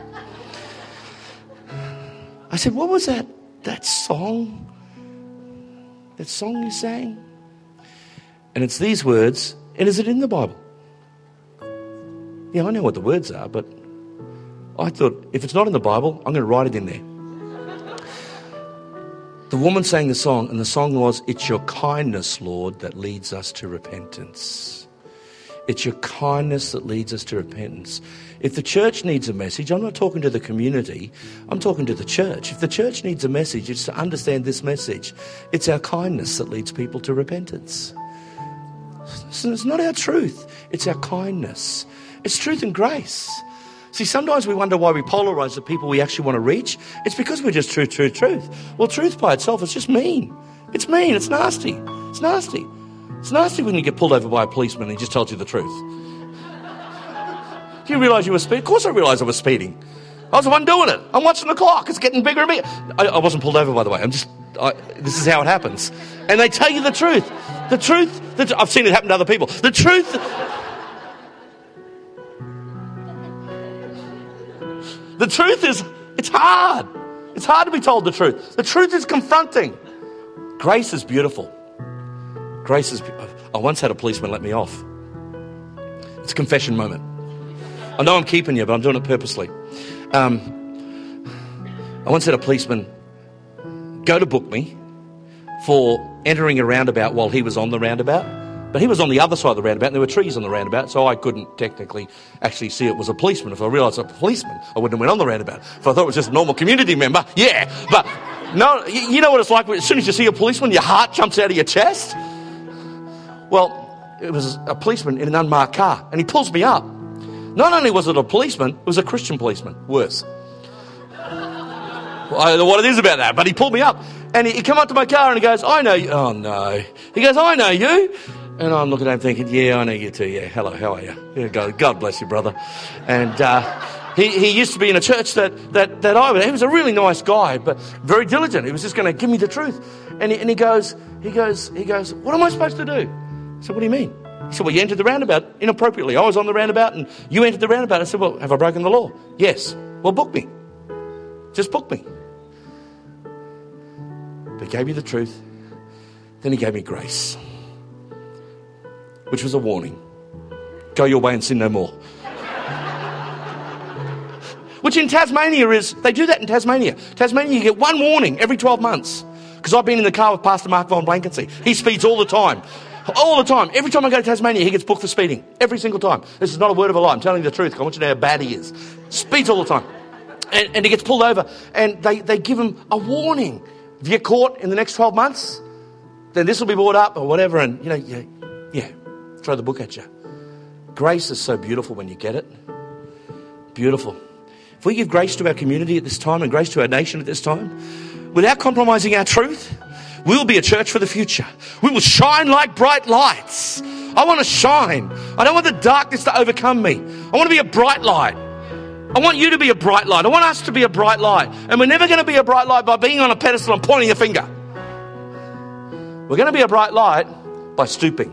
I said, what was that song? That song you sang? And it's these words. And is it in the Bible? Yeah, I know what the words are, but I thought, if it's not in the Bible, I'm going to write it in there. The woman sang the song, and the song was, it's your kindness, Lord, that leads us to repentance. It's your kindness that leads us to repentance. If the church needs a message, I'm not talking to the community, I'm talking to the church. If the church needs a message, it's to understand this message. It's our kindness that leads people to repentance. It's not our truth, it's our kindness. It's truth and grace. See, sometimes we wonder why we polarize the people we actually want to reach. It's because we're just truth. Well, truth by itself is just mean. It's mean, it's nasty. It's nasty. It's nasty when you get pulled over by a policeman and he just tells you the truth. Do you realise you were speeding? Of course I realised I was speeding. I was the one doing it. I'm watching the clock. It's getting bigger and bigger. I wasn't pulled over, by the way. This is how it happens. And they tell you the truth. I've seen it happen to other people. The truth... The truth is, it's hard. It's hard to be told the truth. The truth is confronting. Grace is beautiful. I once had a policeman let me off. It's a confession moment. I know I'm keeping you, but I'm doing it purposely. I once had a policeman go to book me for entering a roundabout while he was on the roundabout. But he was on the other side of the roundabout, and there were trees on the roundabout, so I couldn't technically actually see it was a policeman. If I realised it was a policeman, I wouldn't have went on the roundabout. If I thought it was just a normal community member, yeah. But no, you know what it's like? As soon as you see a policeman, your heart jumps out of your chest. Well, it was a policeman in an unmarked car, and he pulls me up. Not only was it a policeman, it was a Christian policeman. Worse. Well, I don't know what it is about that, but he pulled me up. And he came up to my car and he goes, I know you. Oh, no. He goes, I know you. And I'm looking at him thinking, yeah, I know you too. Yeah, hello, how are you? Yeah, God bless you, brother. And he used to be in a church that I was. He was a really nice guy, but very diligent. He was just going to give me the truth. And he goes, what am I supposed to do? I said, what do you mean? He said, well, you entered the roundabout inappropriately. I was on the roundabout and you entered the roundabout. I said, well, have I broken the law? Yes. Well, book me. Just book me. But he gave me the truth. Then he gave me grace, which was a warning. Go your way and sin no more. Which in Tasmania they do that in Tasmania. Tasmania, you get one warning every 12 months. Because I've been in the car with Pastor Mark Von Blankensee. He speeds all the time. All the time. Every time I go to Tasmania, he gets booked for speeding. Every single time. This is not a word of a lie. I'm telling you the truth. I want you to know how bad he is. Speeds all the time. And he gets pulled over. And they give him a warning. If you get caught in the next 12 months, then this will be brought up or whatever. And, throw the book at you. Grace is so beautiful when you get it. Beautiful. If we give grace to our community at this time and grace to our nation at this time, without compromising our truth, we'll be a church for the future. We will shine like bright lights. I want to shine. I don't want the darkness to overcome me. I want to be a bright light. I I want you to be a bright light. I want us to be a bright light. And we're never going to be a bright light by being on a pedestal and pointing a finger. We're going to be a bright light by stooping.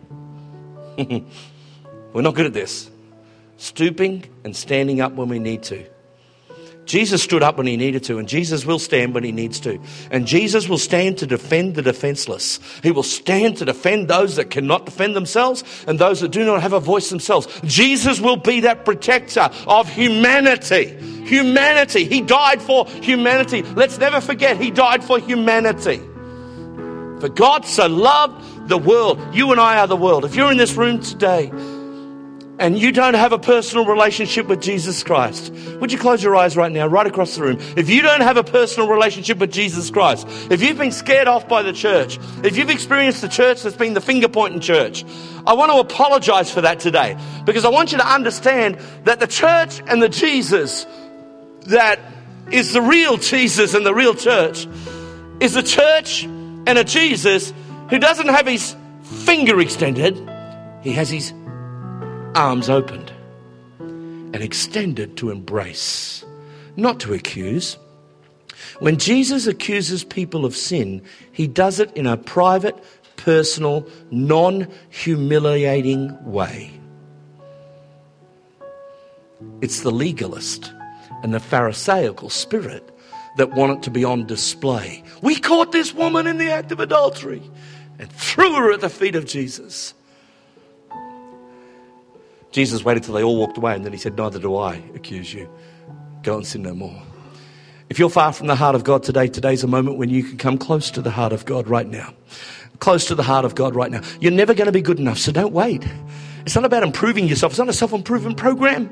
We're not good at this. Stooping and standing up when we need to. Jesus stood up when he needed to, and Jesus will stand when he needs to. And Jesus will stand to defend the defenseless. He will stand to defend those that cannot defend themselves and those that do not have a voice themselves. Jesus will be that protector of humanity. Humanity. He died for humanity. Let's never forget, he died for humanity. For God so loved the world. You and I are the world. If you're in this room today and you don't have a personal relationship with Jesus Christ, would you close your eyes right now, right across the room? If you don't have a personal relationship with Jesus Christ, if you've been scared off by the church, if you've experienced the church that's been the finger-pointing church, I want to apologize for that today, because I want you to understand that the church and the Jesus that is the real Jesus and the real church is a church and a Jesus who doesn't have his finger extended. He has his arms opened and extended to embrace, not to accuse. When Jesus accuses people of sin, he does it in a private, personal, non-humiliating way. It's the legalist and the pharisaical spirit that want it to be on display. We caught this woman in the act of adultery and threw her at the feet of Jesus. Jesus waited till they all walked away, and then he said, neither do I accuse you. Go and sin no more. If you're far from the heart of God today, today's a moment when you can come close to the heart of God right now. Close to the heart of God right now. You're never going to be good enough, so don't wait. It's not about improving yourself. It's not a self-improvement program.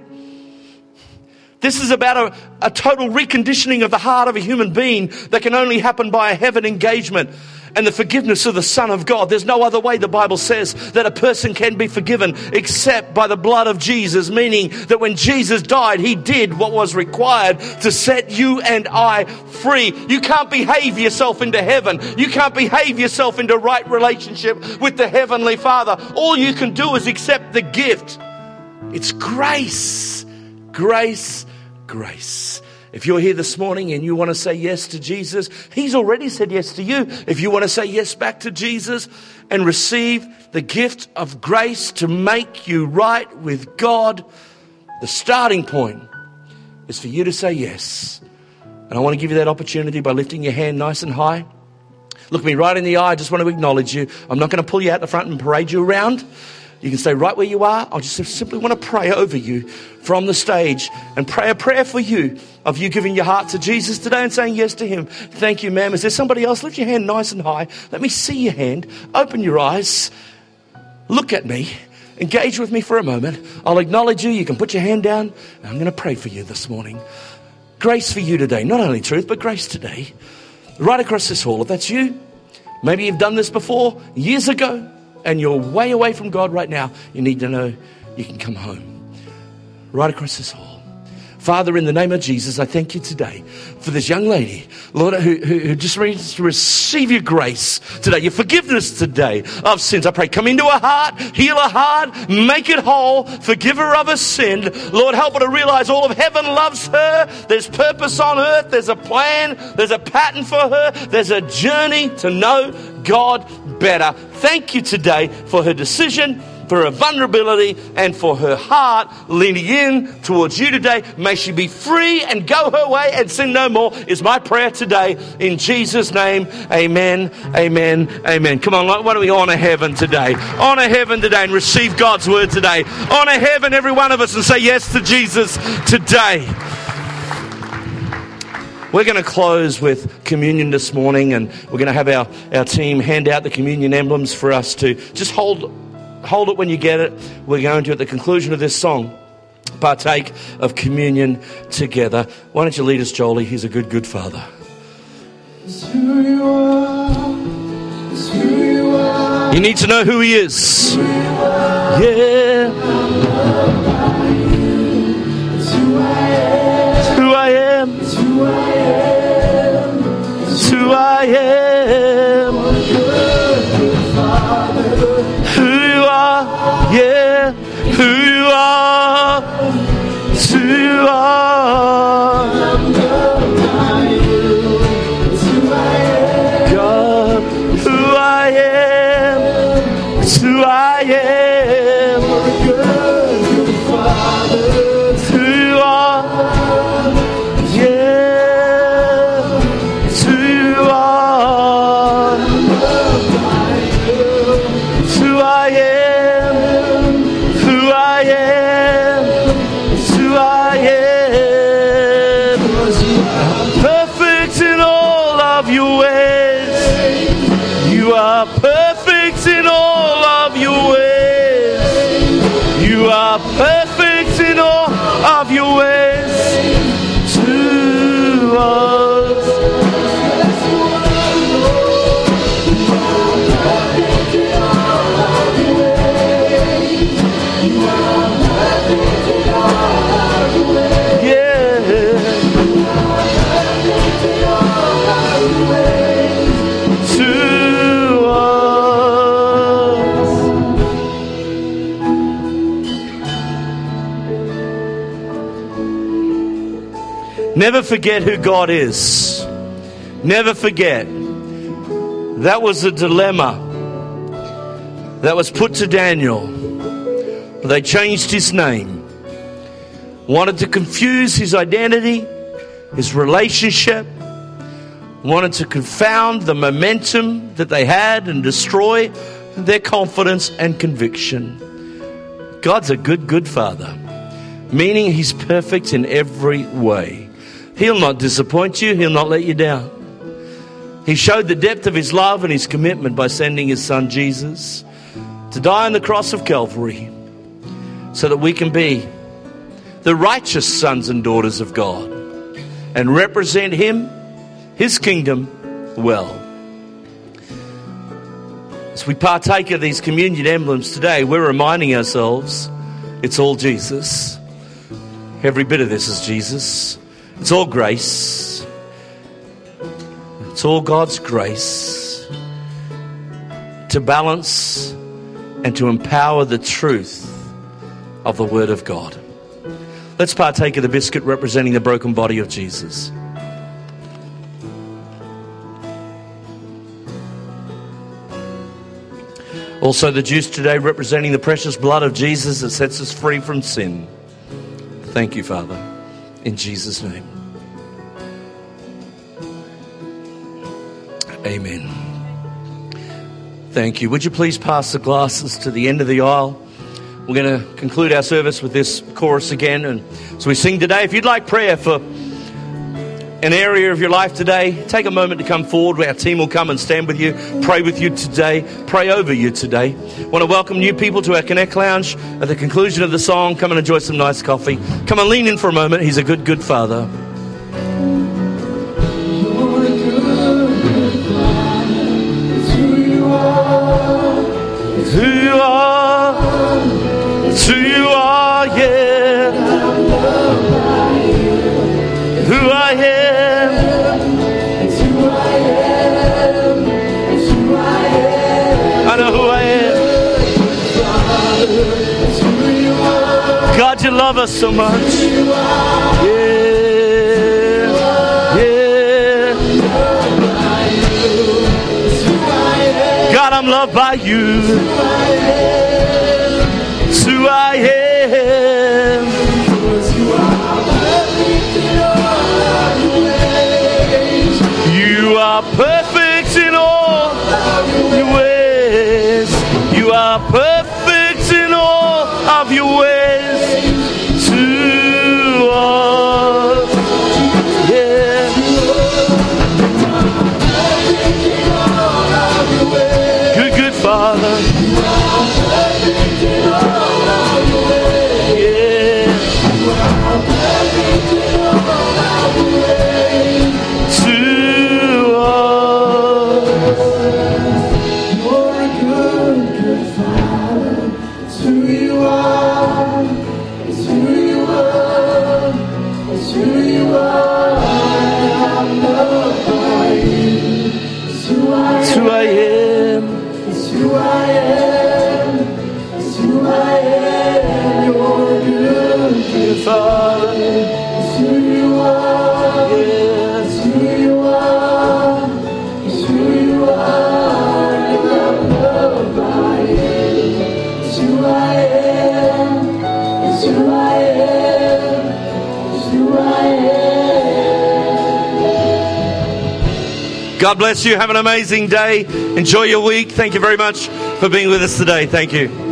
This is about a total reconditioning of the heart of a human being that can only happen by a heaven engagement and the forgiveness of the Son of God. There's no other way, the Bible says, that a person can be forgiven except by the blood of Jesus, meaning that when Jesus died, he did what was required to set you and I free. You can't behave yourself into heaven. You can't behave yourself into right relationship with the Heavenly Father. All you can do is accept the gift. It's grace. Grace. Grace. If you're here this morning and you want to say yes to Jesus, he's already said yes to you. If you want to say yes back to Jesus and receive the gift of grace to make you right with God, the starting point is for you to say yes. And I want to give you that opportunity by lifting your hand nice and high. Look me right in the eye. I just want to acknowledge you. I'm not going to pull you out the front and parade you around. You can stay right where you are. I just simply want to pray over you from the stage and pray a prayer for you of you giving your heart to Jesus today and saying yes to him. Thank you, ma'am. Is there somebody else? Lift your hand nice and high. Let me see your hand. Open your eyes. Look at me. Engage with me for a moment. I'll acknowledge you. You can put your hand down. And I'm going to pray for you this morning. Grace for you today. Not only truth, but grace today. Right across this hall. If that's you, maybe you've done this before years ago, and you're way away from God right now, you need to know you can come home. Right across this hall. Father, in the name of Jesus, I thank you today for this young lady, Lord, who just needs to receive your grace today, your forgiveness today of sins. I pray, come into her heart, heal her heart, make it whole, forgive her of her sin. Lord, help her to realize all of heaven loves her. There's purpose on earth. There's a plan. There's a pattern for her. There's a journey to know God better. Thank you today for her decision, for her vulnerability, and for her heart leaning in towards you today. May she be free and go her way and sin no more is my prayer today. In Jesus' name, amen, amen, amen. Come on, why don't we honor heaven today? Honor heaven today and receive God's word today. Honor heaven, every one of us, and say yes to Jesus today. We're going to close with communion this morning, and we're going to have our team hand out the communion emblems for us to just hold it when you get it. We're going to, at the conclusion of this song, partake of communion together. Why don't you lead us, Jolie? He's a good, good Father. It's who you are. It's who you are. You need to know who he is. Yeah. It's who I am. It's who I am. It's who I am. It's who I am. Who you are, yeah, who you are, it's who you are. I am. You're a good Father. It's who you are. Yeah, it's who you are. It's who I am. Who I am. It's who I am. Perfect in all of your ways. You are perfect in all of your ways. You are perfect in all of your ways to us. Never forget who God is. Never forget. That was a dilemma that was put to Daniel. They changed his name. Wanted to confuse his identity, his relationship. Wanted to confound the momentum that they had and destroy their confidence and conviction. God's a good, good Father. Meaning he's perfect in every way. He'll not disappoint you. He'll not let you down. He showed the depth of his love and his commitment by sending his son Jesus to die on the cross of Calvary so that we can be the righteous sons and daughters of God and represent him, his kingdom, well. As we partake of these communion emblems today, we're reminding ourselves it's all Jesus. Every bit of this is Jesus. It's all grace. It's all God's grace to balance and to empower the truth of the Word of God. Let's partake of the biscuit representing the broken body of Jesus. Also the juice today representing the precious blood of Jesus that sets us free from sin. Thank you, Father, in Jesus' name. Amen. Thank you. Would you please pass the glasses to the end of the aisle? We're going to conclude our service with this chorus again. And so we sing today. If you'd like prayer for an area of your life today, take a moment to come forward. Our team will come and stand with you, pray with you today, pray over you today. I want to welcome new people to our Connect Lounge. At the conclusion of the song, come and enjoy some nice coffee. Come and lean in for a moment. He's a good, good Father. Who you are, it's who you are, yeah. Who I am, it's who I am, it's who I am. I know who I am. God, you love us so much. Yeah, yeah. God, I'm loved by you. It's who I am. You are perfect in all your ways. You are perfect in all of your ways to us. Yeah. Good, good Father. God bless you. Have an amazing day. Enjoy your week. Thank you very much for being with us today. Thank you.